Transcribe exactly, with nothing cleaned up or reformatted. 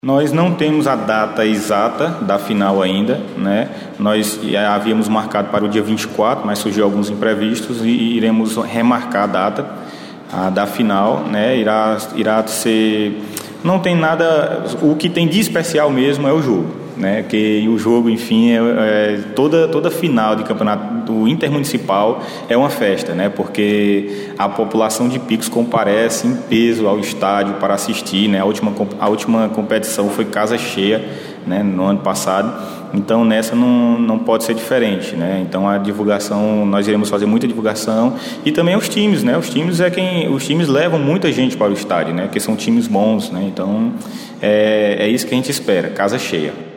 Nós não temos a data exata da final ainda, né? Nós havíamos marcado para o dia vinte e quatro, mas surgiu alguns imprevistos e iremos remarcar a data a, da final, né? Irá, irá ser... Não tem nada... O que tem de especial mesmo é o jogo, né? Que o jogo, enfim, é, é, toda, toda final de campeonato do intermunicipal é uma festa, né? Porque a população de Picos comparece em peso ao estádio para assistir, né? A última, a última competição foi casa cheia, né? No ano passado, então nessa não, não pode ser diferente, né? Então a divulgação, nós iremos fazer muita divulgação e também os times, né? Os times é quem, os times levam muita gente para o estádio, né? Porque são times bons, né? Então é, é isso que a gente espera, casa cheia.